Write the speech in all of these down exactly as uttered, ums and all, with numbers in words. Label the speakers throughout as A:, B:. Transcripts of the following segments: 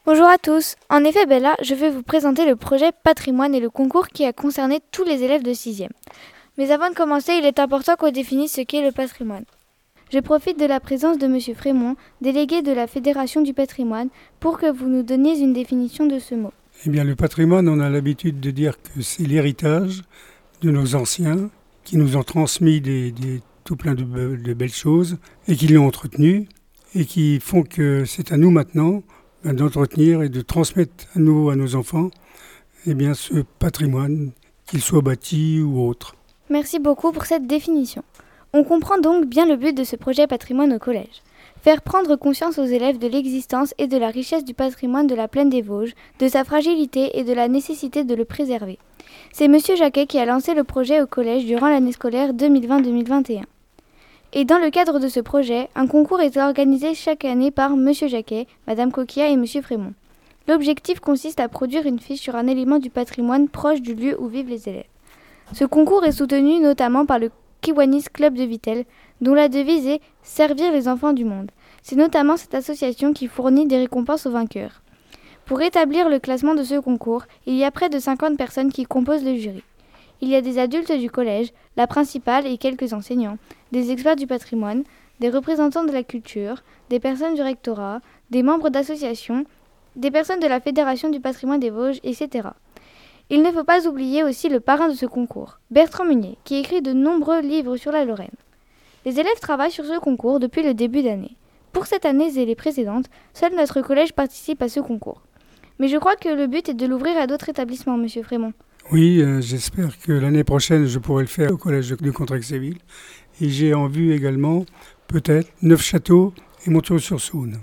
A: Bonjour à tous. En effet, Bella, je vais vous présenter le projet Patrimoine et le concours qui a concerné tous les élèves de sixième. Mais avant de commencer, il est important qu'on définisse ce qu'est le patrimoine. Je profite de la présence de monsieur Frémont, délégué de la Fédération du patrimoine, pour que vous nous donniez une définition de ce mot.
B: Eh bien, le patrimoine, on a l'habitude de dire que c'est l'héritage de nos anciens qui nous ont transmis des, des, tout plein de, be- de belles choses et qui l'ont entretenu et qui font que c'est à nous maintenant ben, d'entretenir et de transmettre à nouveau à nos enfants eh bien, ce patrimoine, qu'il soit bâti ou autre.
A: Merci beaucoup pour cette définition. On comprend donc bien le but de ce projet patrimoine au collège. Faire prendre conscience aux élèves de l'existence et de la richesse du patrimoine de la plaine des Vosges, de sa fragilité et de la nécessité de le préserver. C'est monsieur Jacquet qui a lancé le projet au collège durant l'année scolaire deux mille vingt deux mille vingt et un. Et dans le cadre de ce projet, un concours est organisé chaque année par monsieur Jacquet, madame Coquilla et monsieur Frémont. L'objectif consiste à produire une fiche sur un élément du patrimoine proche du lieu où vivent les élèves. Ce concours est soutenu notamment par le Kiwanis Club de Vittel, dont la devise est « Servir les enfants du monde ». C'est notamment cette association qui fournit des récompenses aux vainqueurs. Pour établir le classement de ce concours, il y a près de cinquante personnes qui composent le jury. Il y a des adultes du collège, la principale et quelques enseignants, des experts du patrimoine, des représentants de la culture, des personnes du rectorat, des membres d'associations, des personnes de la Fédération du patrimoine des Vosges, et cetera. Il ne faut pas oublier aussi le parrain de ce concours, Bertrand Munier, qui écrit de nombreux livres sur la Lorraine. Les élèves travaillent sur ce concours depuis le début d'année. Pour cette année et les précédentes, seul notre collège participe à ce concours. Mais je crois que le but est de l'ouvrir à d'autres établissements, monsieur Frémont.
B: Oui, euh, j'espère que l'année prochaine, je pourrai le faire au collège de, de Contrexéville. Et j'ai en vue également, peut-être, Neufchâteau et Montreuil-sur-Saône.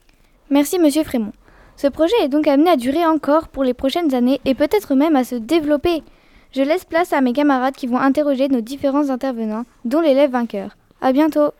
A: Merci, monsieur Frémont. Ce projet est donc amené à durer encore pour les prochaines années et peut-être même à se développer. Je laisse place à mes camarades qui vont interroger nos différents intervenants, dont l'élève vainqueur. À bientôt.